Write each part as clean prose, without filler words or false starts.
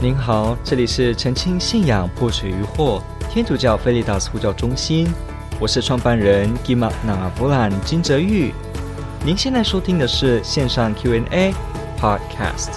您好，这里是澄清信仰破除疑惑天主教菲利达斯呼叫中心，我是创办人 Gima Nangavulan 金哲玉。您现在收听的是线上 Q&A Podcast。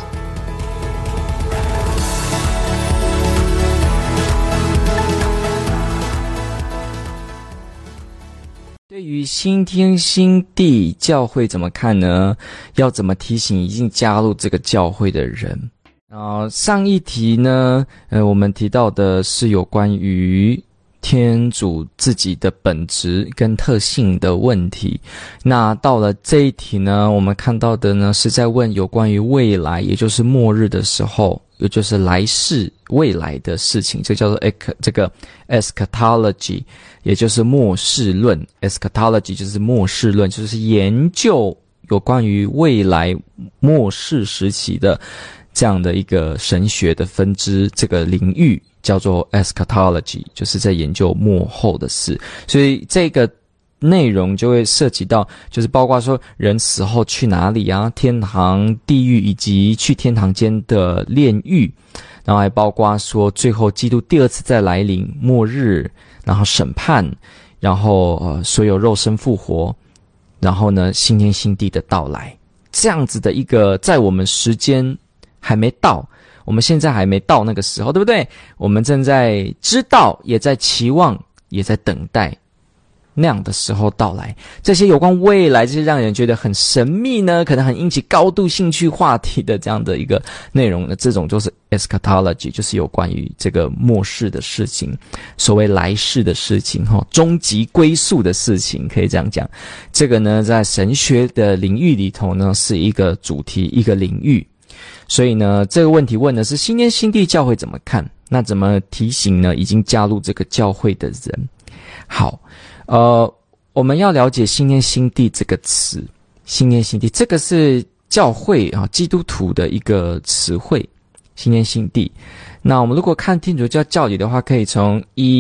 对于新天新地教会怎么看呢？要怎么提醒已经加入这个教会的人？上一题呢，我们提到的是有关于天主自己的本质跟特性的问题。那到了这一题呢，我们看到的呢是在问有关于未来，也就是末日的时候，也就是来世未来的事情，这叫做这个 eschatology， 也就是末世论。 eschatology 就是末世论，就是研究有关于未来末世时期的这样的一个神学的分支，这个领域叫做 eschatology， 就是在研究末后的事。所以这个内容就会涉及到，就是包括说人死后去哪里啊，天堂、地狱以及去天堂间的炼狱，然后还包括说最后基督第二次再来临，末日，然后审判，然后所有肉身复活，然后呢新天新地的到来，这样子的一个在我们时间还没到，我们现在还没到那个时候，对不对？我们正在知道，也在期望，也在等待那样的时候到来。这些有关未来，这些让人觉得很神秘呢，可能很引起高度兴趣话题的这样的一个内容呢，这种就是 eschatology， 就是有关于这个末世的事情，所谓来世的事情，终极归宿的事情，可以这样讲。这个呢，在神学的领域里头呢，是一个主题，一个领域。所以呢，这个问题问的是新天新地教会怎么看？那怎么提醒呢？已经加入这个教会的人。好，我们要了解新天新地这个词，新天新地这个是教会基督徒的一个词汇，新天新地。那我们如果看天主教教理的话，可以从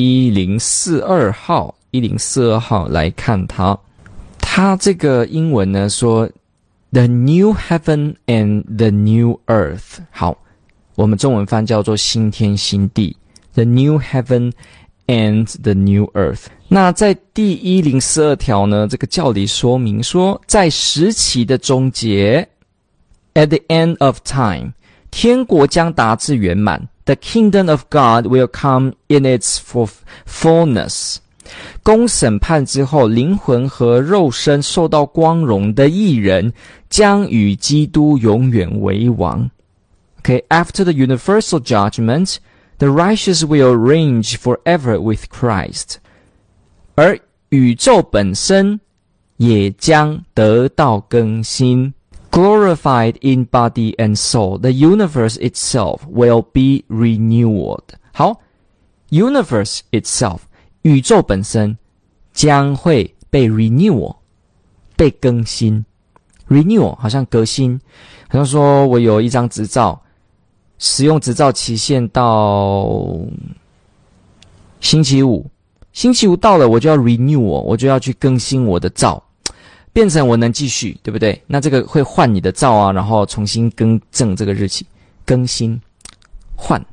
1042号来看它。它这个英文呢说The new heaven and the new earth。 好，我们中文翻叫做新天新地， The new heaven and the new earth。 那在第1042条呢，这个教理说明说，在时期的终结 At the end of time， 天国将达至圆满， The kingdom of God will come in its fullness。公审判之后，灵魂和肉身受到光荣的义人将与基督永远为王。Okay, after the universal judgment, the righteous will reign forever with Christ。 而宇宙本身也将得到更新。Glorified in body and soul, the universe itself will be renewed。 好， universe itself，宇宙本身将会被 renew， 被更新。 renew 好像革新，好像说我有一张执照，使用执照期限到星期五到了，我就要 renew， 我就要去更新我的照，变成我能继续，对不对？那这个会换你的照啊，然后重新更正这个日期，更新换。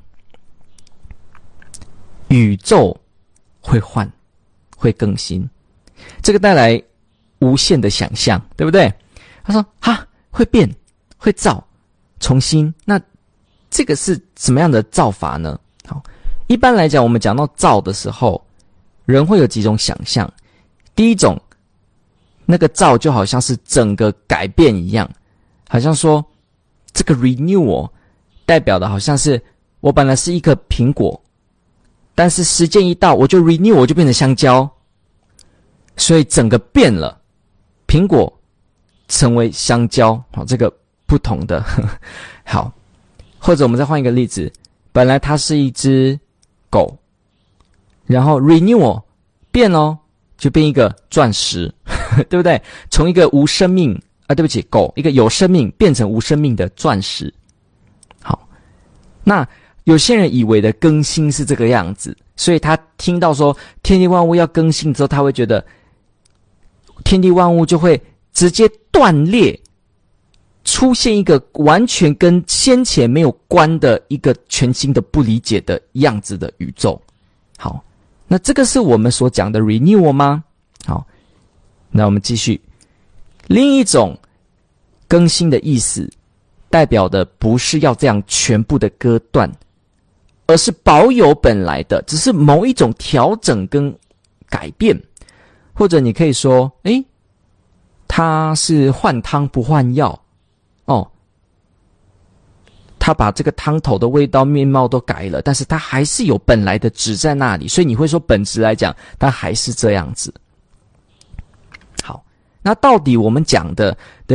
宇宙会换，会更新，这个带来无限的想象，对不对？他说会变，会造，重新。那这个是什么样的造法呢？好，一般来讲，我们讲到造的时候，人会有几种想象。第一种，那个造就好像是整个改变一样，好像说这个 renewal 代表的好像是我本来是一颗苹果，但是时间一到，我就 renew， 我就变成香蕉，所以整个变了，苹果成为香蕉。好，这个不同的好，或者我们再换一个例子，本来它是一只狗，然后 renew 变咯，就变一个钻石对不对？从一个无生命对不起，狗一个有生命变成无生命的钻石。好，那有些人以为的更新是这个样子，所以他听到说天地万物要更新之后，他会觉得天地万物就会直接断裂， 出现一个完全跟先前没有关的一个全新的不理解的样子的宇宙。好，那这个是我们所讲的 renewal 吗？好，那我们继续。另一种更新的意思，代表的不是要这样全部的割断，而是保有本来的，只是某一种调整跟改变。或者你可以说，他是换汤不换药哦，他把这个汤头的味道面貌都改了，但是他还是有本来的质在那里，所以你会说本质来讲他还是这样子。好，那到底我们讲的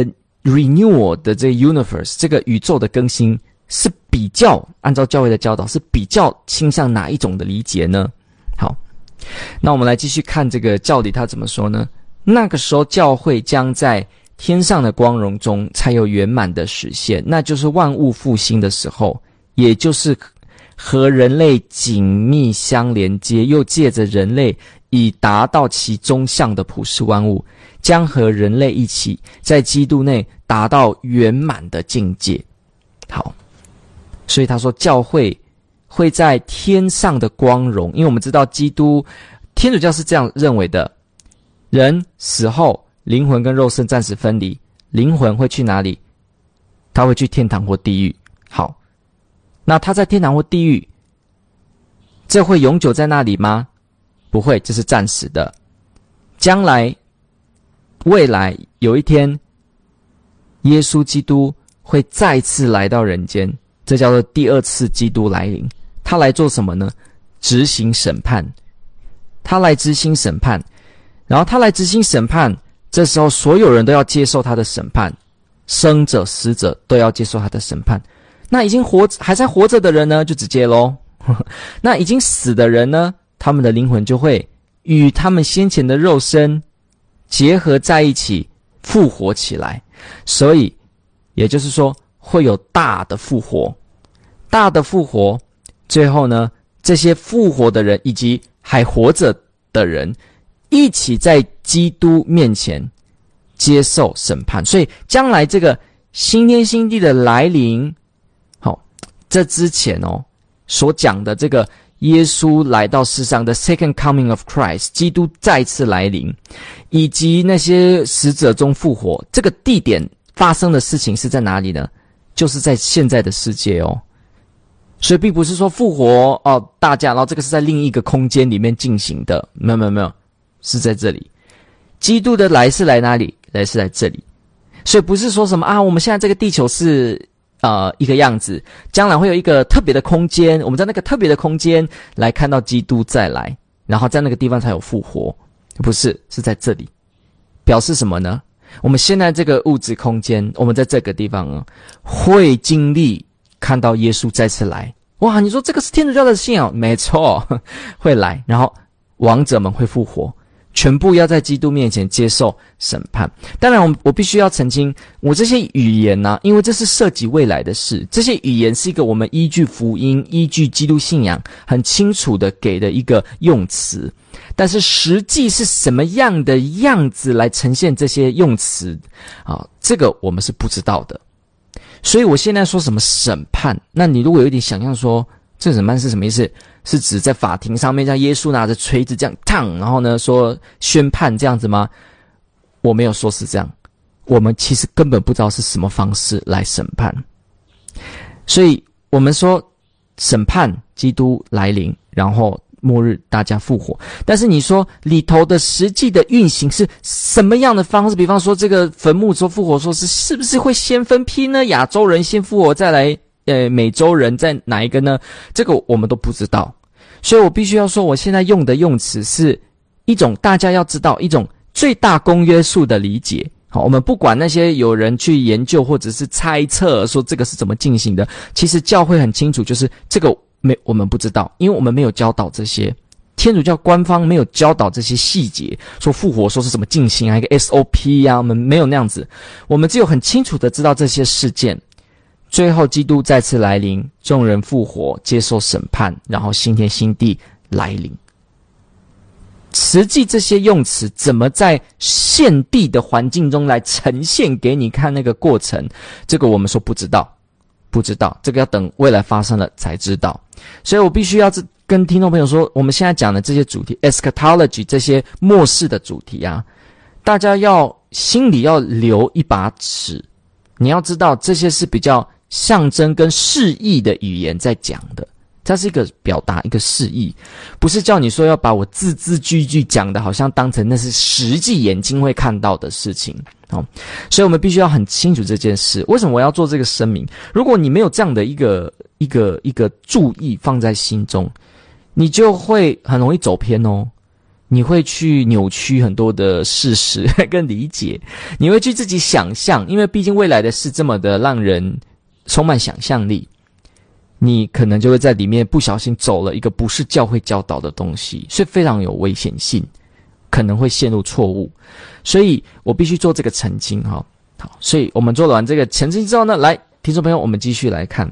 renewal 的这个 universe 这个宇宙的更新是比较按照教会的教导是比较倾向哪一种的理解呢？好，那我们来继续看这个教理他怎么说呢？那个时候教会将在天上的光荣中才有圆满的实现，那就是万物复兴的时候，也就是和人类紧密相连接，又借着人类以达到其中相的普世万物，将和人类一起在基督内达到圆满的境界。好，所以他说教会会在天上的光荣，因为我们知道基督天主教是这样认为的，人死后灵魂跟肉身暂时分离，灵魂会去哪里？他会去天堂或地狱。好，那他在天堂或地狱，这会永久在那里吗？不会，这是暂时的。将来未来有一天，耶稣基督会再次来到人间，这叫做第二次基督来临。他来做什么呢？执行审判。他来执行审判，然后他来执行审判，这时候所有人都要接受他的审判，生者死者都要接受他的审判。那已经还在活着的人呢，就直接咯。那已经死的人呢，他们的灵魂就会与他们先前的肉身结合在一起，复活起来。所以也就是说会有大的复活。大的复活，最后呢，这些复活的人以及还活着的人一起在基督面前接受审判。所以将来这个新天新地的来临，这之前所讲的这个耶稣来到世上的 Second Coming of Christ， 基督再次来临，以及那些死者中复活，这个地点发生的事情是在哪里呢？就是在现在的世界哦。所以并不是说复活大家，然后这个是在另一个空间里面进行的，没有，是在这里。基督的来是来哪里？来是来这里。所以不是说什么我们现在这个地球是一个样子，将来会有一个特别的空间，我们在那个特别的空间来看到基督再来，然后在那个地方才有复活。不是，是在这里。表示什么呢？我们现在这个物质空间，我们在这个地方会经历看到耶稣再次来。哇，你说这个是天主教的信仰？没错，会来，然后亡者们会复活，全部要在基督面前接受审判。当然我必须要澄清，我这些语言因为这是涉及未来的事，这些语言是一个我们依据福音依据基督信仰很清楚的给的一个用词，但是实际是什么样的样子来呈现这些用词这个我们是不知道的。所以我现在说什么审判，那你如果有一点想象说这审判是什么意思，是指在法庭上面像耶稣拿着锤子这样烫，然后呢说宣判这样子吗？我没有说是这样，我们其实根本不知道是什么方式来审判。所以我们说审判基督来临，然后末日大家复活，但是你说里头的实际的运行是什么样的方式？比方说这个坟墓说复活说是不是会先分批呢？亚洲人先复活再来美洲人在哪一个呢？这个我们都不知道。所以我必须要说我现在用的用词是一种大家要知道一种最大公约数的理解。好，我们不管那些有人去研究或者是猜测说这个是怎么进行的，其实教会很清楚，就是这个我们不知道，因为我们没有教导这些，天主教官方没有教导这些细节，说复活说是怎么进行一个 SOP 我们没有那样子，我们只有很清楚的知道这些事件，最后基督再次来临，众人复活接受审判，然后新天新地来临， 实际这些用词怎么在现地的环境中来呈现给你看那个过程，这个我们说不知道，这个要等未来发生了才知道。所以我必须要跟听众朋友说，我们现在讲的这些主题 eschatology 这些末世的主题啊，大家要心里要留一把尺，你要知道这些是比较象征跟示意的语言在讲的，它是一个表达，一个示意，不是叫你说要把我字字句句讲的好像当成那是实际眼睛会看到的事情。所以我们必须要很清楚这件事。为什么我要做这个声明？如果你没有这样的一个注意放在心中，你就会很容易走偏哦。你会去扭曲很多的事实跟理解，你会去自己想象，因为毕竟未来的事这么的让人充满想象力，你可能就会在里面不小心走了一个不是教会教导的东西，所以非常有危险性，可能会陷入错误。所以我必须做这个澄清哈。好，所以我们做完这个澄清之后呢，来，听众朋友，我们继续来看，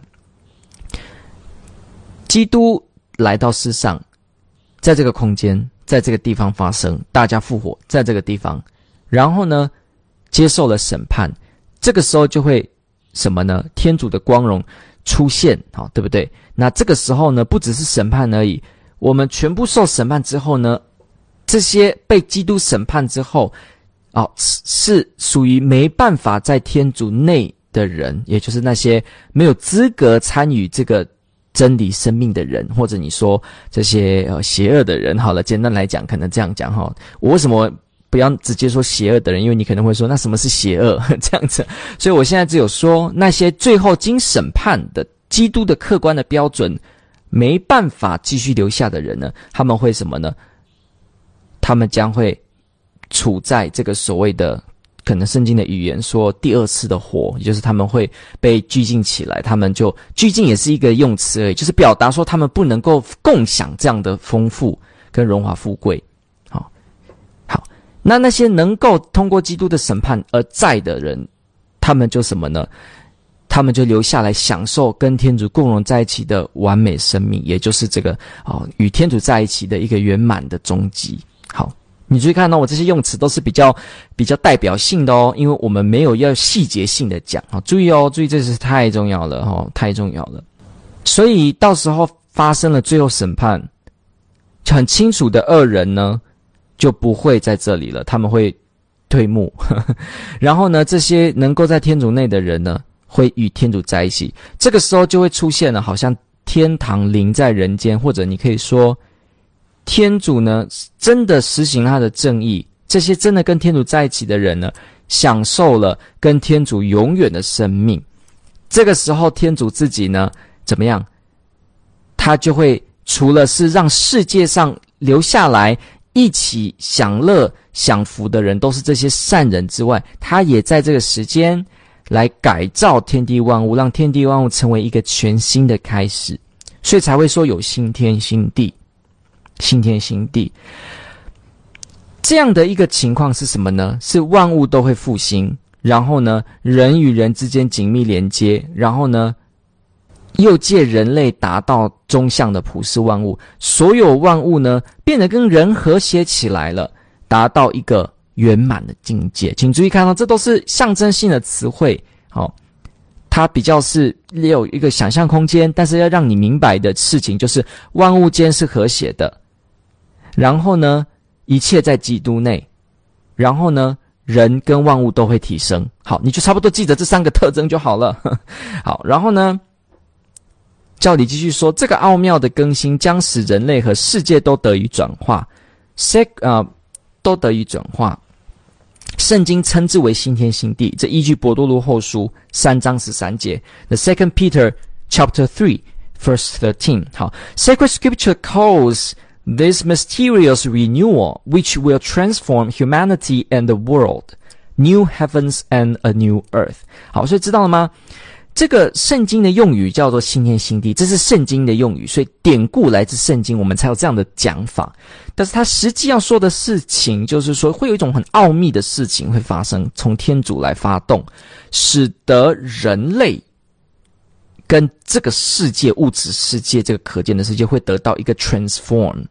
基督来到世上，在这个空间，在这个地方发生，大家复活在这个地方，然后呢，接受了审判，这个时候就会什么呢？天主的光荣出现，好，对不对？那这个时候呢，不只是审判而已，我们全部受审判之后呢，这些被基督审判之后，是属于没办法在天主内的人，也就是那些没有资格参与这个真理生命的人，或者你说这些邪恶的人，好了，简单来讲，可能这样讲哈。我为什么不要直接说邪恶的人？因为你可能会说，那什么是邪恶？这样子，所以我现在只有说那些最后经审判的基督的客观的标准没办法继续留下的人呢，他们会什么呢？他们将会处在这个所谓的，可能圣经的语言说第二次的火，也就是他们会被拘禁起来，他们就拘禁也是一个用词而已，就是表达说他们不能够共享这样的丰富跟荣华富贵。好，那些能够通过基督的审判而在的人，他们就什么呢？他们就留下来享受跟天主共荣在一起的完美生命，也就是这个与天主在一起的一个圆满的终极。好，你注意看到我这些用词都是比较代表性的哦，因为我们没有要细节性的讲。注意哦，注意，这是太重要了太重要了。所以到时候发生了最后审判，很清楚的恶人呢就不会在这里了，他们会退幕然后呢，这些能够在天主内的人呢会与天主在一起，这个时候就会出现了好像天堂临在人间，或者你可以说天主呢真的实行他的正义，这些真的跟天主在一起的人呢享受了跟天主永远的生命。这个时候天主自己呢怎么样？他就会除了是让世界上留下来一起享乐享福的人都是这些善人之外，他也在这个时间来改造天地万物，让天地万物成为一个全新的开始，所以才会说有新天新地。新天新地这样的一个情况是什么呢？是万物都会复兴，然后呢人与人之间紧密连接，然后呢又借人类达到中相的普世万物，所有万物呢变得跟人和谐起来了，达到一个圆满的境界。请注意看到，这都是象征性的词汇，它比较是有一个想象空间，但是要让你明白的事情就是万物间是和谐的，然后呢一切在基督内，然后呢人跟万物都会提升。好，你就差不多记得这三个特征就好了好，然后呢教理继续说，这个奥妙的更新将使人类和世界都得以转化，都得以转化。圣经称之为新天新地，这依据伯多禄后书3章13节 The 2 Peter chapter 3 verse 13。 好， Sacred Scripture calls this mysterious renewal which will transform humanity and the world, new heavens and a new earth。 好，所以知道了吗？这个圣经的用语叫做新天新地，这是圣经的用语，所以典故来自圣经，我们才有这样的讲法。但是他实际要说的事情就是说，会有一种很奥秘的事情会发生，从天主来发动，使得人类跟这个世界，物质世界，这个可见的世界会得到一个 transform，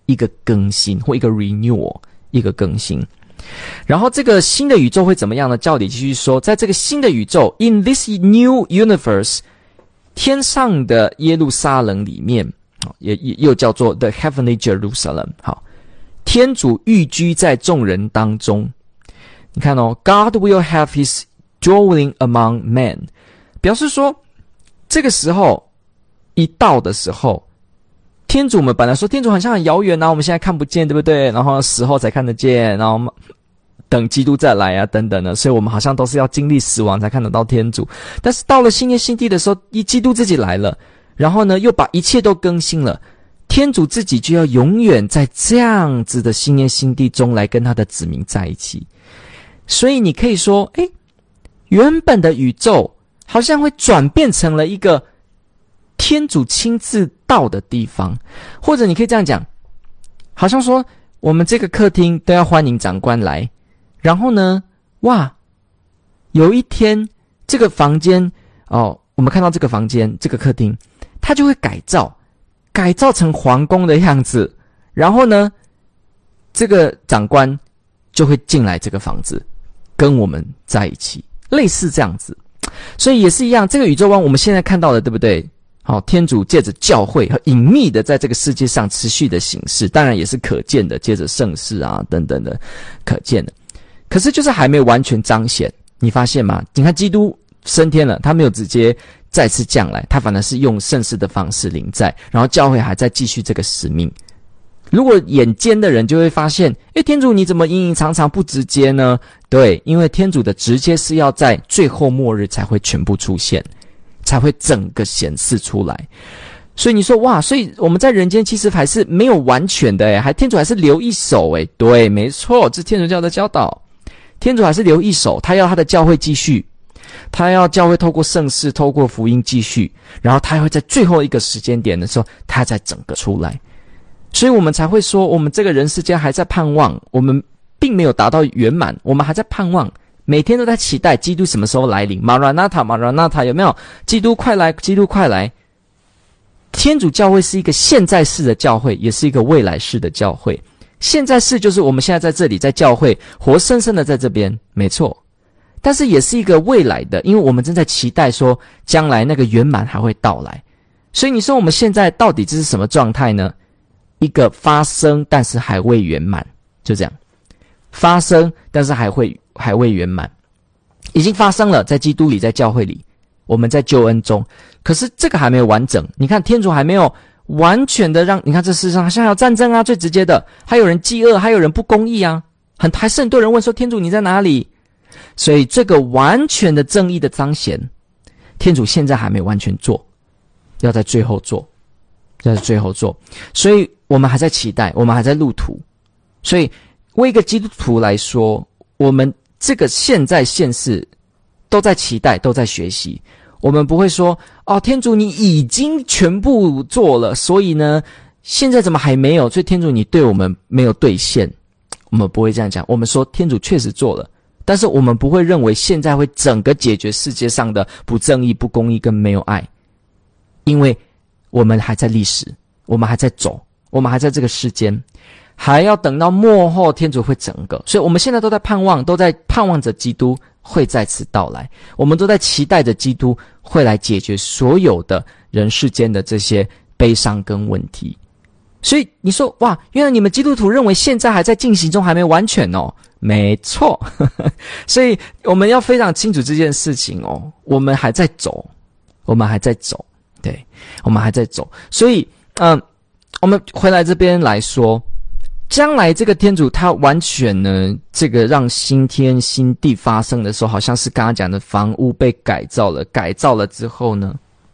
一个更新或一个 renewal， 一个更新。然后这个新的宇宙会怎么样呢？教理继续说，在这个新的宇宙 in this new universe， 天上的耶路撒冷里面，又叫做 the heavenly Jerusalem。 好，天主寓居在众人当中。你看哦， God will have his dwelling among men， 表示说这个时候一到的时候，天主，我们本来说天主好像很遥远啊，我们现在看不见，对不对？然后死后才看得见，然后等基督再来啊，等等的，所以我们好像都是要经历死亡才看得到天主。但是到了新天新地的时候，基督自己来了，然后呢又把一切都更新了，天主自己就要永远在这样子的新天新地中来跟他的子民在一起。所以你可以说，原本的宇宙好像会转变成了一个天主亲自到的地方，或者你可以这样讲，好像说我们这个客厅都要欢迎长官来，然后呢，哇，有一天这个房间我们看到这个房间这个客厅，它就会改造成皇宫的样子，然后呢，这个长官就会进来这个房子跟我们在一起，类似这样子。所以也是一样，这个宇宙观我们现在看到的，对不对？好，天主借着教会和隐秘的在这个世界上持续的行事，当然也是可见的，借着圣事啊等等的可见的。可是就是还没有完全彰显，你发现吗？你看基督升天了，他没有直接再次降来，他反而是用圣事的方式临在，然后教会还在继续这个使命。如果眼尖的人就会发现，天主你怎么隐隐藏藏不直接呢？对，因为天主的直接是要在最后末日才会全部出现，才会整个显示出来。所以你说哇，所以我们在人间其实还是没有完全的天主还是留一手对，没错，这是天主教的教导。天主还是留一手，他要他的教会继续，他要教会透过圣事透过福音继续，然后他会在最后一个时间点的时候他再整个出来。所以我们才会说，我们这个人世间还在盼望，我们并没有达到圆满，我们还在盼望，每天都在期待基督什么时候来临。马拉纳塔，马拉纳塔，有没有？基督快来，基督快来。天主教会是一个现在式的教会，也是一个未来式的教会。现在式就是我们现在在这里，在教会活生生的在这边，没错。但是也是一个未来的，因为我们正在期待说将来那个圆满还会到来。所以你说我们现在到底这是什么状态呢？一个发生但是还未圆满，就这样。发生但是还未圆满，已经发生了，在基督里，在教会里，我们在救恩中，可是这个还没有完整。你看天主还没有完全的让，你看这世上好像还有战争啊，最直接的，还有人饥饿，还有人不公义啊，还是很多人问说天主你在哪里？所以这个完全的正义的彰显，天主现在还没完全做，要在最后做，要在最后做。所以我们还在期待，我们还在路途。所以为一个基督徒来说，我们这个现在现世都在期待，都在学习。我们不会说天主你已经全部做了，所以呢现在怎么还没有，所以天主你对我们没有兑现。我们不会这样讲，我们说天主确实做了，但是我们不会认为现在会整个解决世界上的不正义、不公义跟没有爱，因为我们还在历史，我们还在走，我们还在这个世间，还要等到末后天主会整个。所以我们现在都在盼望，都在盼望着基督会再次到来，我们都在期待着基督会来解决所有的人世间的这些悲伤跟问题。所以你说哇，原来你们基督徒认为现在还在进行中，还没完全哦。没错所以我们要非常清楚这件事情哦，我们还在走，我们还在走，对，我们还在走。所以我们回来这边来说，将来这个天主他完全呢，这个让新天新地发生的时候，好像是刚刚讲的房屋被改造了，改造了之后呢，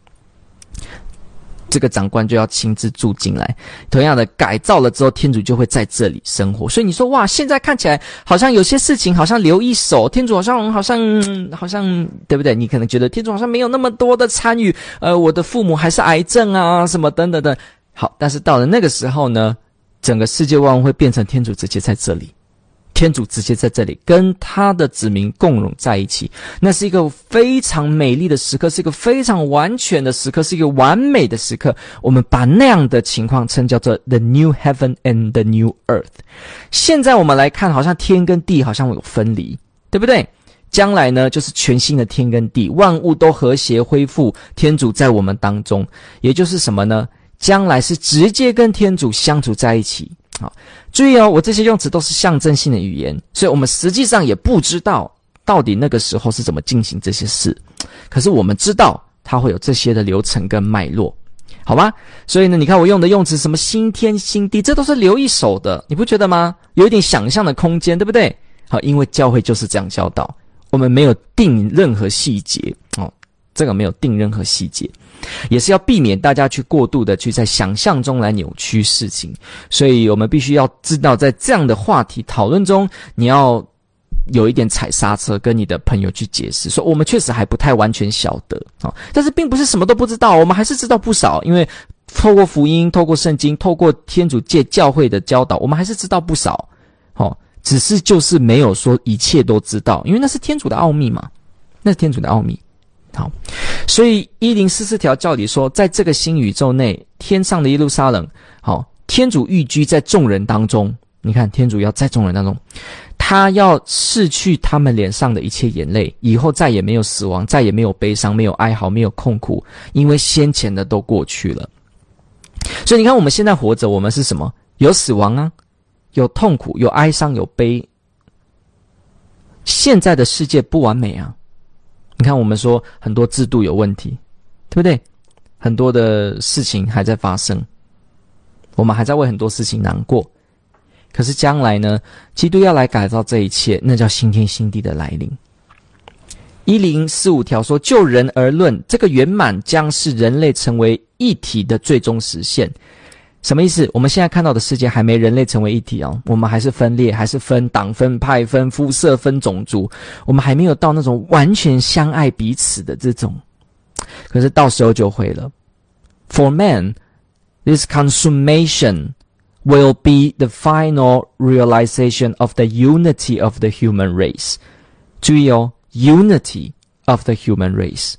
这个长官就要亲自住进来。同样的，改造了之后，天主就会在这里生活。所以你说哇，现在看起来好像有些事情好像留一手，天主好像对不对？你可能觉得天主好像没有那么多的参与，我的父母还是癌症啊什么等等的。好，但是到了那个时候呢，整个世界万物会变成天主直接在这里， 天主直接在这里跟他的子民共融在一起，那是一个非常美丽的时刻，是一个非常完全的时刻，是一个完美的时刻。我们把那样的情况称叫做 The New Heaven and the New Earth。 现在我们来看，好像天跟地好像有分离，对不对？将来呢，就是全新的天跟地，万物都和谐恢复，天主在我们当中，也就是什么呢？将来是直接跟天主相处在一起。好，注意哦，我这些用词都是象征性的语言，所以我们实际上也不知道到底那个时候是怎么进行这些事，可是我们知道它会有这些的流程跟脉络，好吧？所以呢，你看我用的用词什么新天新地，这都是留一手的，你不觉得吗？有一点想象的空间，对不对？好，因为教会就是这样教导，我们没有定任何细节哦，这个没有定任何细节，也是要避免大家去过度的去在想象中来扭曲事情，所以我们必须要知道，在这样的话题讨论中，你要有一点踩刹车，跟你的朋友去解释，说我们确实还不太完全晓得啊，但是并不是什么都不知道，我们还是知道不少，因为透过福音、透过圣经、透过天主界教会的教导，我们还是知道不少，只是就是没有说一切都知道，因为那是天主的奥秘嘛，那是天主的奥秘。好，所以1044条教理说，在这个新宇宙内，天上的耶路撒冷，好，天主寓居在众人当中。你看，天主要在众人当中，他要拭去他们脸上的一切眼泪，以后再也没有死亡，再也没有悲伤，没有哀嚎，没有痛苦，因为先前的都过去了。所以你看，我们现在活着，我们是什么？有死亡啊，有痛苦，有哀伤，有悲。现在的世界不完美啊。你看，我们说很多制度有问题，对不对？很多的事情还在发生，我们还在为很多事情难过。可是将来呢，基督要来改造这一切，那叫新天新地的来临。1045条说，就人而论，这个圆满将是人类成为一体的最终实现。什么意思？我们现在看到的世界还没人类成为一体哦，我们还是分裂，还是分党、分派、分肤色、分种族，我们还没有到那种完全相爱彼此的这种。可是到时候就会了。For man, this consummation will be the final realization of the unity of the human race. 注意哦， unity of the human race.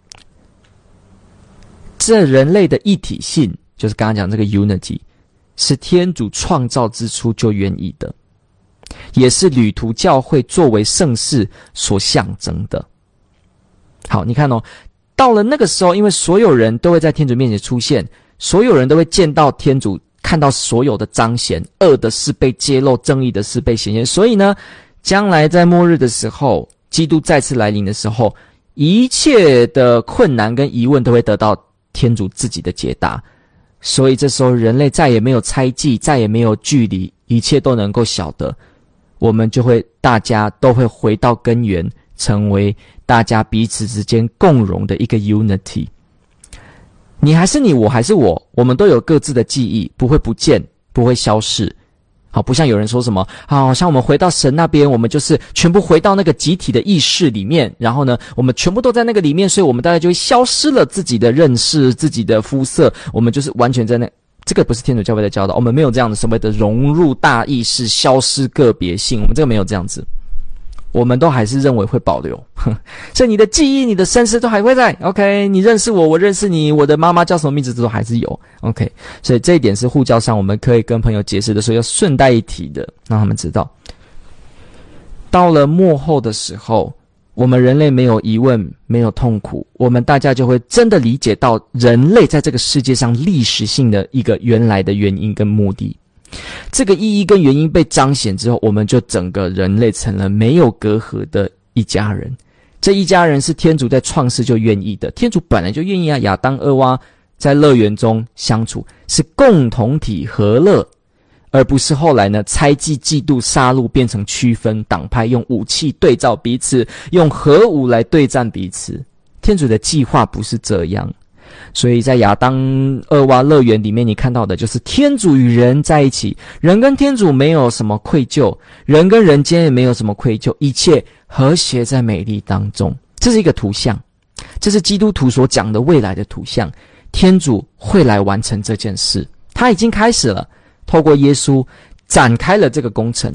这人类的一体性，就是刚刚讲这个 unity， 是天主创造之初就愿意的，也是旅途教会作为圣事所象征的。好，你看哦，到了那个时候，因为所有人都会在天主面前出现，所有人都会见到天主，看到所有的彰显，恶的事被揭露，正义的事被显现。所以呢，将来在末日的时候，基督再次来临的时候，一切的困难跟疑问都会得到天主自己的解答。所以这时候人类再也没有猜忌，再也没有距离，一切都能够晓得，我们就会大家都会回到根源，成为大家彼此之间共融的一个 unity。 你还是你，我还是我，我们都有各自的记忆，不会不见，不会消逝。好，不像有人说什么，好像我们回到神那边，我们就是全部回到那个集体的意识里面，然后呢，我们全部都在那个里面，所以我们大家就会消失了自己的认识，自己的肤色，我们就是完全在那。这个不是天主教会的教导，我们没有这样的所谓的融入大意识，消失个别性，我们这个没有这样子，我们都还是认为会保留。所以你的记忆，你的身世都还会在 OK， 你认识我，我认识你，我的妈妈叫什么名字都还是有 OK。 所以这一点是护教上我们可以跟朋友解释的时候要顺带一提的，让他们知道到了末后的时候，我们人类没有疑问，没有痛苦，我们大家就会真的理解到人类在这个世界上历史性的一个原来的原因跟目的。这个意义跟原因被彰显之后，我们就整个人类成了没有隔阂的一家人。这一家人是天主在创世就愿意的，天主本来就愿意啊，亚当、厄娃在乐园中相处是共同体和乐，而不是后来呢猜忌、嫉妒、杀戮变成区分党派，用武器对照彼此，用核武来对战彼此。天主的计划不是这样。所以在亚当、厄娃乐园里面，你看到的就是天主与人在一起，人跟天主没有什么愧疚，人跟人间也没有什么愧疚，一切和谐在美丽当中。这是一个图像，这是基督徒所讲的未来的图像。天主会来完成这件事，他已经开始了，透过耶稣展开了这个工程，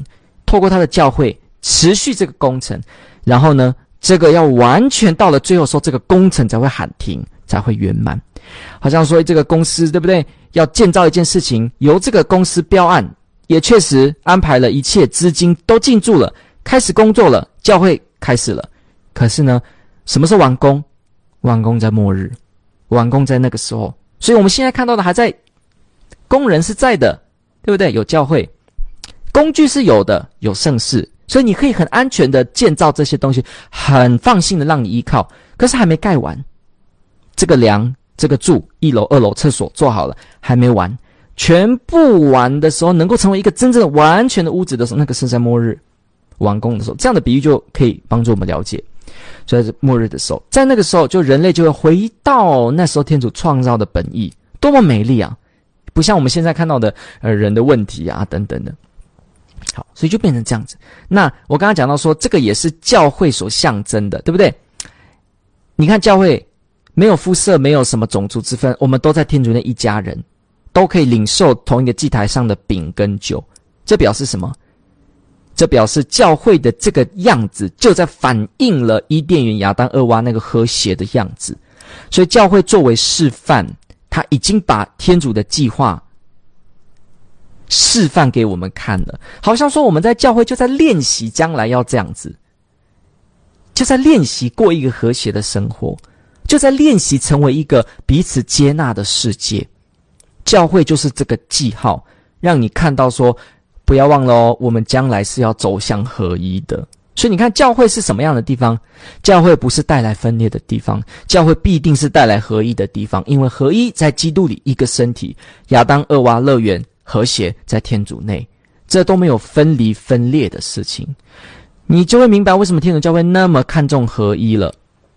透过他的教会持续这个工程，然后呢，这个要完全到了最后时候，这个工程才会喊停，才会圆满。好像说这个公司对不对？要建造一件事情，由这个公司标案，也确实安排了一切资金都进驻了，开始工作了，教会开始了。可是呢，什么时候完工？完工在末日，完工在那个时候。所以我们现在看到的还在，工人是在的，对不对？有教会，工具是有的，有圣事，所以你可以很安全的建造这些东西，很放心的让你依靠。可是还没盖完，这个梁、这个柱、1楼、2楼厕所做好了，还没完。全部完的时候，能够成为一个真正的完全的屋子的时候，那个是在末日完工的时候。这样的比喻就可以帮助我们了解。所以在末日的时候，在那个时候，就人类就会回到那时候天主创造的本意，多么美丽啊！不像我们现在看到的人的问题啊等等的。好，所以就变成这样子。那我刚刚讲到说，这个也是教会所象征的，对不对？你看教会没有肤色，没有什么种族之分，我们都在天主内一家人，都可以领受同一个祭台上的饼跟酒。这表示什么？这表示教会的这个样子就在反映了伊甸园亚当厄娃那个和谐的样子。所以教会作为示范，他已经把天主的计划示范给我们看了。好像说我们在教会就在练习将来要这样子，就在练习过一个和谐的生活，就在练习成为一个彼此接纳的世界。教会就是这个记号，让你看到说，不要忘了哦，我们将来是要走向合一的。所以你看教会是什么样的地方？教会不是带来分裂的地方，教会必定是带来合一的地方。因为合一在基督里一个身体，亚当厄娃乐园和谐在天主内，这都没有分离分裂的事情。你就会明白为什么天主教会那么看重合一了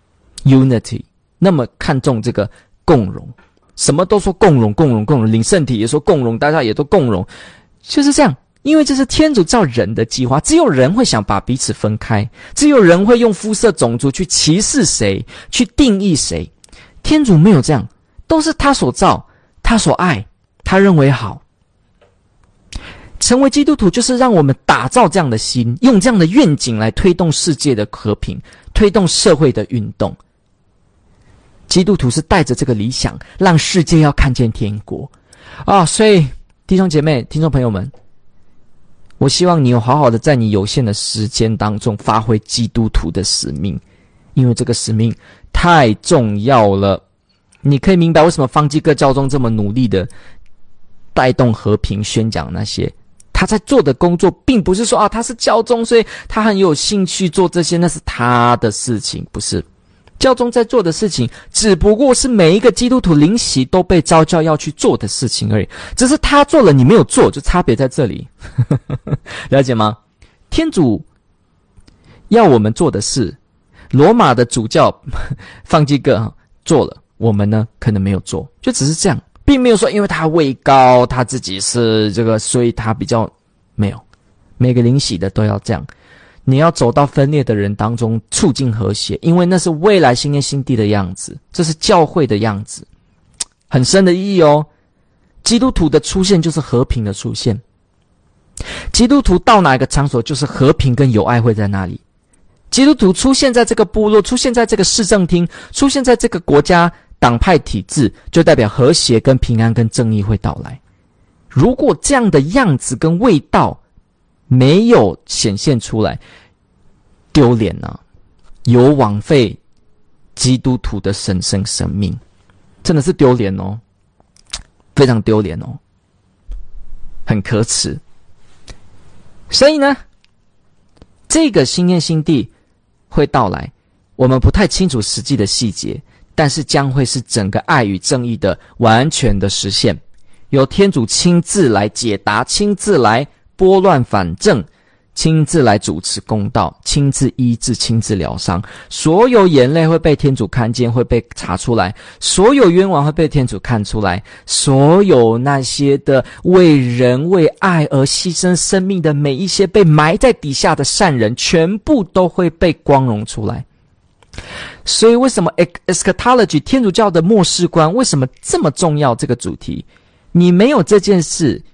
，unity， 那么看重这个共融，什么都说共融共融共融，领圣体也说共融，大家也都共融，就是这样。因为这是天主造人的计划，只有人会想把彼此分开，只有人会用肤色种族去歧视谁，去定义谁。天主没有这样，都是他所造，他所爱，他认为好。成为基督徒就是让我们打造这样的心，用这样的愿景来推动世界的和平，推动社会的运动。基督徒是带着这个理想，让世界要看见天国啊！所以弟兄姐妹、听众朋友们，我希望你有好好的在你有限的时间当中发挥基督徒的使命，因为这个使命太重要了。你可以明白为什么方济各教宗这么努力的带动和平宣讲那些。他在做的工作并不是说啊他是教宗所以他很有兴趣做这些，那是他的事情，不是。教宗在做的事情只不过是每一个基督徒灵洗都被召叫要去做的事情而已，只是他做了你没有做，就差别在这里了解吗？天主要我们做的事，罗马的主教方济各做了，我们呢可能没有做，就只是这样，并没有说因为他位高他自己是这个所以他比较，没有。每个灵洗的都要这样，你要走到分裂的人当中促进和谐，因为那是未来新天新地的样子，这是教会的样子，很深的意义哦。基督徒的出现就是和平的出现，基督徒到哪一个场所就是和平跟友爱会在那里。基督徒出现在这个部落，出现在这个市政厅，出现在这个国家党派体制，就代表和谐跟平安跟正义会到来。如果这样的样子跟味道没有显现出来，丢脸啊，有枉费基督徒的神圣生命，真的是丢脸哦，非常丢脸哦，很可耻。所以呢，这个新天新地会到来，我们不太清楚实际的细节，但是将会是整个爱与正义的完全的实现，由天主亲自来解答，亲自来拨乱反正，亲自来主持公道，亲自医治，亲自疗伤。所有眼泪会被天主看见，会被查出来，所有冤枉会被天主看出来，所有那些的为人为爱而牺牲生命的每一些被埋在底下的善人，全部都会被光荣出来。所以为什么 eschatology 天主教的末世观为什么这么重要？这个主题你没有这件事，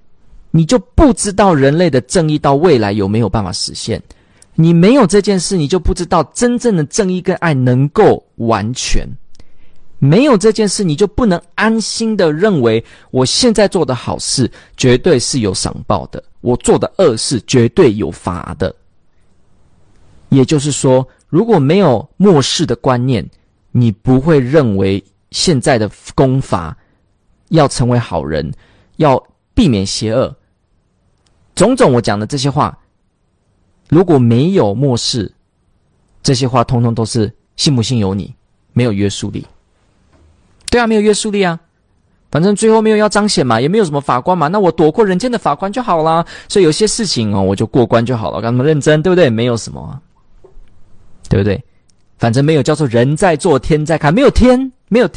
你就不知道人类的正义到未来有没有办法实现。你没有这件事，你就不知道真正的正义跟爱能够完全。没有这件事，你就不能安心的认为我现在做的好事绝对是有赏报的，我做的恶事绝对有罚的。也就是说，如果没有末世的观念，你不会认为现在的公法要成为好人，要避免邪恶。种种我讲的这些话，如果没有末世，这些话通通都是信不信由你，没有约束力。对啊，没有约束力啊，反正最后没有要彰显嘛，也没有什么法官嘛，那我躲过人间的法官就好啦。所以有些事情我就过关就好了，干嘛认真，对不对？没有什么，对不对？反正没有叫做人在做天在看，没有天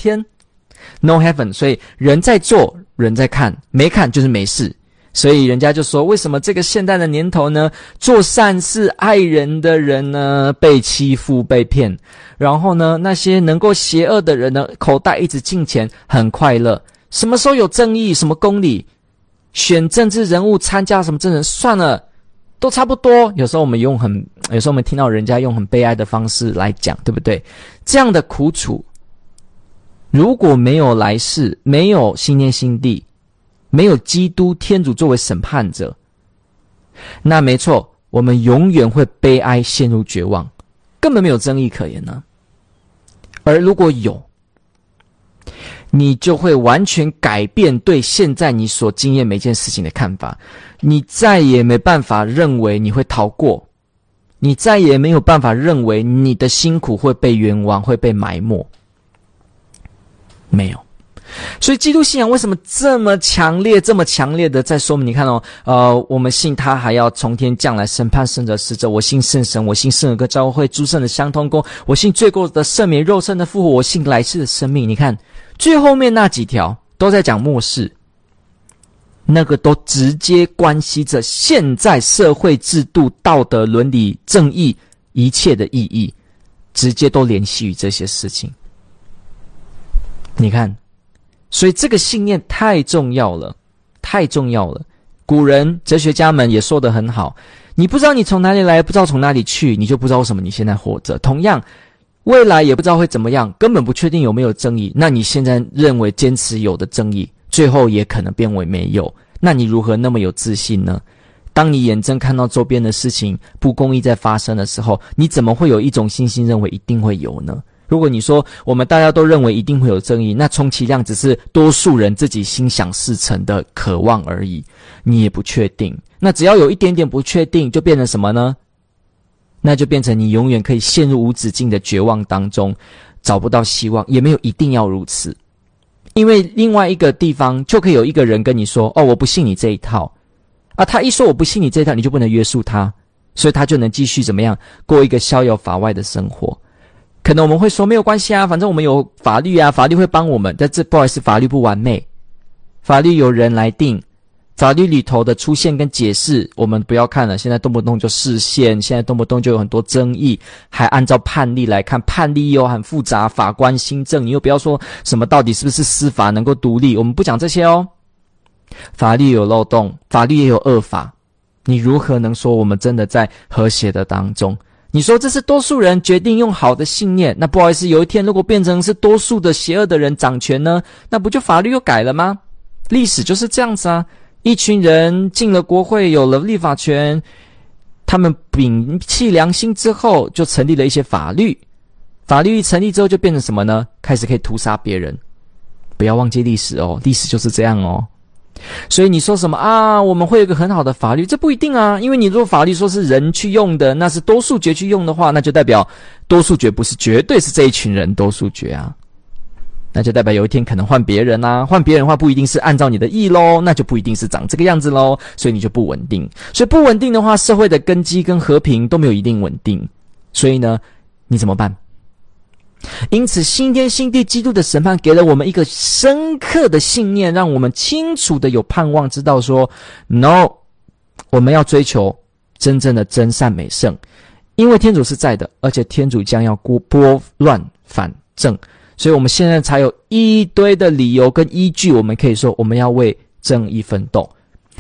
，no heaven， 所以人在做人在看，没看就是没事。所以人家就说，为什么这个现代的年头呢，做善事爱人的人呢被欺负被骗，然后呢那些能够邪恶的人呢口袋一直进钱很快乐。什么时候有正义什么公理，选政治人物参加什么政人算了，都差不多。有时候我们听到人家用很悲哀的方式来讲，对不对？这样的苦楚，如果没有来世，没有新天新地，没有基督天主作为审判者，那没错，我们永远会悲哀陷入绝望，根本没有正义可言呢。而如果有，你就会完全改变对现在你所经验每件事情的看法，你再也没办法认为你会逃过，你再也没有办法认为你的辛苦会被冤枉，会被埋没，没有。所以基督信仰为什么这么强烈的在说明？你看我们信他还要从天降来审判圣者死者，我信圣神，我信圣有个教会诸圣的相通功，我信罪过的赦免，肉身的复活，我信来世的生命。你看最后面那几条都在讲末世，那个都直接关系着现在社会制度、道德、伦理、正义一切的意义，直接都联系于这些事情。你看，所以这个信念太重要了。古人哲学家们也说得很好，你不知道你从哪里来，不知道从哪里去，你就不知道为什么你现在活着。同样，未来也不知道会怎么样，根本不确定有没有正义，那你现在认为坚持有的正义，最后也可能变为没有，那你如何那么有自信呢？当你眼睁看到周边的事情不公义在发生的时候，你怎么会有一种信心认为一定会有呢？如果你说我们大家都认为一定会有正义，那充其量只是多数人自己心想事成的渴望而已，你也不确定。那只要有一点点不确定，就变成什么呢？那就变成你永远可以陷入无止境的绝望当中，找不到希望，也没有一定要如此。因为另外一个地方就可以有一个人跟你说，我不信你这一套啊，他一说我不信你这一套，你就不能约束他，所以他就能继续怎么样过一个逍遥法外的生活。可能我们会说没有关系啊，反正我们有法律啊，法律会帮我们。但这不好意思，法律不完美，法律由人来定，法律里头的出现跟解释我们不要看了，现在动不动就释宪，现在动不动就有很多争议，还按照判例来看，判例又很复杂，法官新政，你又不要说什么到底是不是司法能够独立，我们不讲这些哦。法律有漏洞，法律也有恶法，你如何能说我们真的在和谐的当中？你说这是多数人决定用好的信念，那不好意思，有一天如果变成是多数的邪恶的人掌权呢，那不就法律又改了吗？历史就是这样子啊，一群人进了国会，有了立法权，他们摒弃良心之后，就成立了一些法律，法律一成立之后就变成什么呢？开始可以屠杀别人。不要忘记历史哦，历史就是这样哦。所以你说什么啊，我们会有一个很好的法律，这不一定啊，因为你如果法律说是人去用的，那是多数决去用的话，那就代表多数决不是绝对是这一群人多数决啊，那就代表有一天可能换别人啊，换别人的话不一定是按照你的意咯，那就不一定是长这个样子咯，所以你就不稳定。所以不稳定的话，社会的根基跟和平都没有一定稳定，所以呢，你怎么办？因此新天新地基督的审判给了我们一个深刻的信念，让我们清楚的有盼望，知道说 No， 我们要追求真正的真善美圣，因为天主是在的，而且天主将要拨乱反正，所以我们现在才有一堆的理由跟依据，我们可以说我们要为正义奋斗。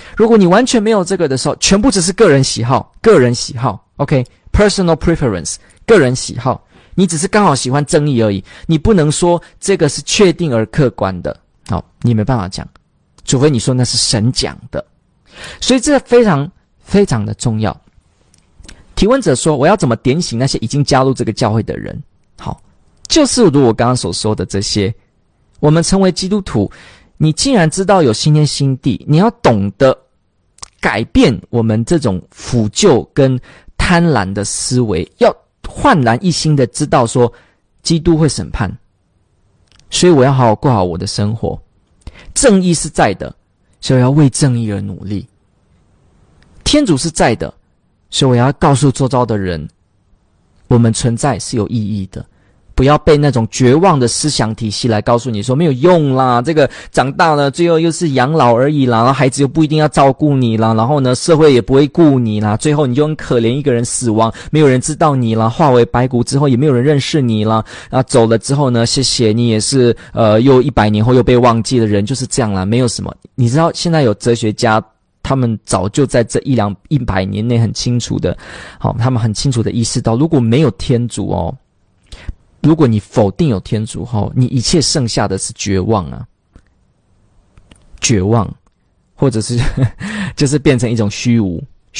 如果你完全没有这个的时候，全部只是个人喜好 OK personal preference 个人喜好，你只是刚好喜欢正义而已，你不能说这个是确定而客观的，好，你没办法讲，除非你说那是神讲的。所以这非常非常的重要。提问者说，我要怎么点醒那些已经加入这个教会的人？好，就是如我刚刚所说的这些，我们成为基督徒，你既然知道有新天新地，你要懂得改变我们这种腐旧跟贪婪的思维，要焕然一新的知道说基督会审判，所以我要好好过好我的生活，正义是在的，所以我要为正义而努力，天主是在的，所以我要告诉周遭的人我们存在是有意义的，不要被那种绝望的思想体系来告诉你说没有用啦，这个长大了最后又是养老而已啦，然后孩子又不一定要照顾你啦，然后呢社会也不会顾你啦，最后你就很可怜，一个人死亡，没有人知道你啦，化为白骨之后也没有人认识你啦，走了之后呢，谢谢你也是又100年后又被忘记的人，就是这样啦，没有什么。你知道现在有哲学家他们早就在这100年内很清楚的，好，他们很清楚的意识到，如果没有天主哦，如果你否定有天主后，你一切剩下的是绝望啊，绝望，或者是就是变成一种虚无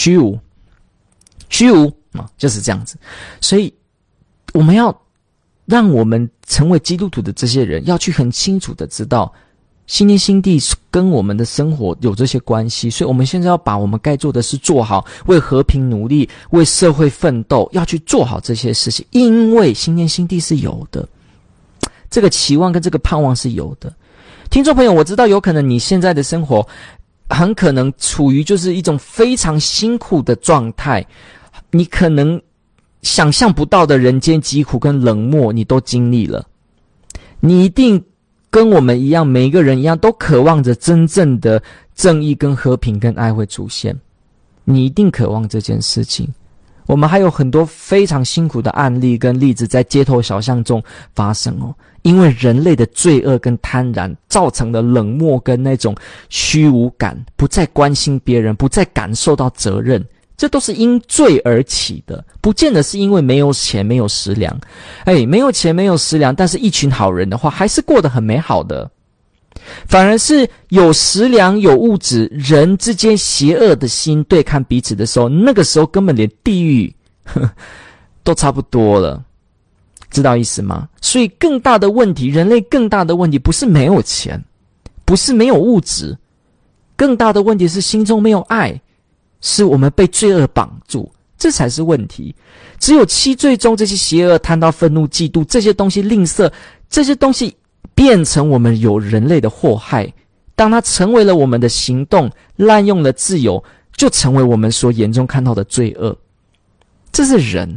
啊，就是这样子。所以我们要让我们成为基督徒的这些人，要去很清楚的知道新天新地跟我们的生活有这些关系，所以我们现在要把我们该做的事做好，为和平努力，为社会奋斗，要去做好这些事情，因为新天新地是有的，这个期望跟这个盼望是有的。听众朋友，我知道有可能你现在的生活很可能处于就是一种非常辛苦的状态，你可能想象不到的人间疾苦跟冷漠你都经历了，你一定跟我们一样，每一个人一样，都渴望着真正的正义跟和平跟爱会出现，你一定渴望这件事情。我们还有很多非常辛苦的案例跟例子在街头小巷中发生哦，因为人类的罪恶跟贪婪造成的冷漠跟那种虚无感，不再关心别人，不再感受到责任，这都是因罪而起的，不见得是因为没有钱没有食粮。没有钱没有食粮，但是一群好人的话还是过得很美好的，反而是有食粮有物质，人之间邪恶的心对抗彼此的时候，那个时候根本连地狱都差不多了，知道意思吗？所以更大的问题，人类更大的问题不是没有钱，不是没有物质，更大的问题是心中没有爱，是我们被罪恶绑住，这才是问题。只有七罪中这些邪恶、贪、盗、愤怒、嫉妒这些东西吝啬，这些东西变成我们有人类的祸害，当它成为了我们的行动，滥用了自由，就成为我们所眼中看到的罪恶。这是人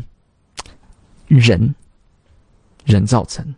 造成。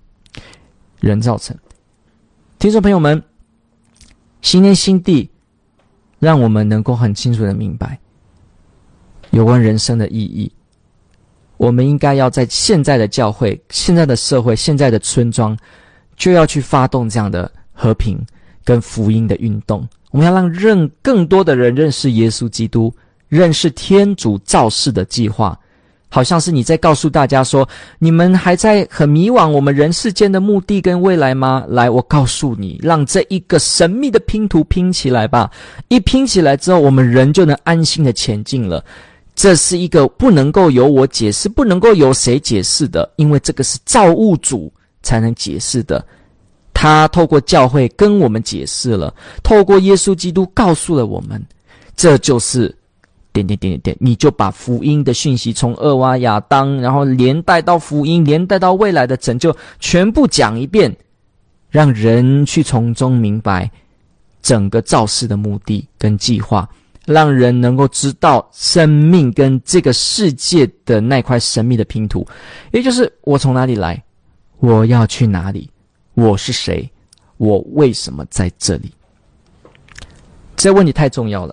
听众朋友们，新天新地让我们能够很清楚的明白有关人生的意义。我们应该要在现在的教会、现在的社会、现在的村庄，就要去发动这样的和平跟福音的运动。我们要让更多的人认识耶稣基督，认识天主造世的计划。好像是你在告诉大家说，你们还在很迷惘我们人世间的目的跟未来吗？来，我告诉你，让这一个神秘的拼图拼起来吧。一拼起来之后，我们人就能安心的前进了。这是一个不能够由我解释，不能够由谁解释的，因为这个是造物主才能解释的。他透过教会跟我们解释了，透过耶稣基督告诉了我们，这就是你就把福音的讯息从厄娃亚当，然后连带到福音，连带到未来的拯救，全部讲一遍，让人去从中明白整个造世的目的跟计划，让人能够知道生命跟这个世界的那块神秘的拼图，也就是我从哪里来，我要去哪里，我是谁，我为什么在这里。这问题太重要了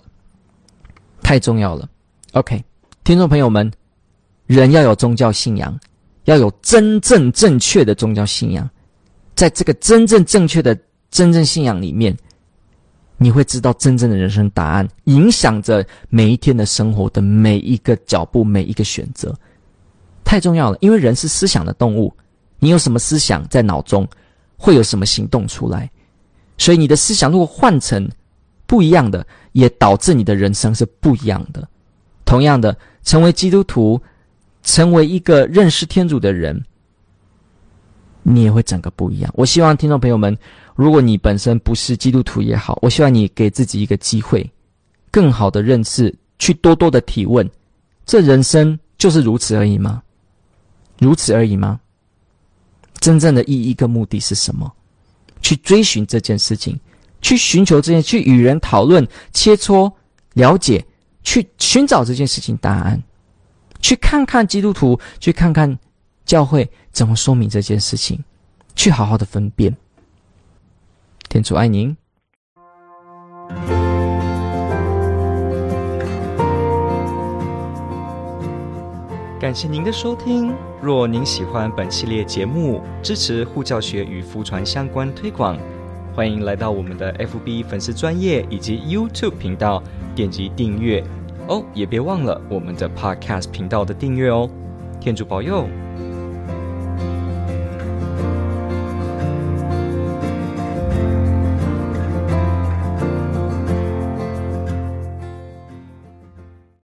OK， 听众朋友们，人要有宗教信仰，要有真正正确的宗教信仰。在这个真正正确的真正信仰里面， 你会知道真正的人生答案，影响着每一天的生活的每一个脚步，每一个选择。太重要了，因为人是思想的动物，你有什么思想在脑中，会有什么行动出来。所以你的思想如果换成不一样的，也导致你的人生是不一样的。同样的，成为基督徒，成为一个认识天主的人，你也会整个不一样。我希望听众朋友们，如果你本身不是基督徒也好，我希望你给自己一个机会，更好的认识，去多多的提问，这人生就是如此而已吗？如此而已吗？真正的意义跟目的是什么？去追寻这件事情，去寻求这件，去与人讨论、切磋、了解，去寻找这件事情答案，去看看基督徒，去看看教会怎么说明这件事情，去好好的分辨。天主爱您。 感谢您的收听。若您喜欢本系列节目，支持护教学与福传相关推广，欢迎来到我们的 FB 粉丝专页以及 YouTube 频道点击订阅哦，也别忘了我们的 Podcast 频道的订阅哦。天主保佑。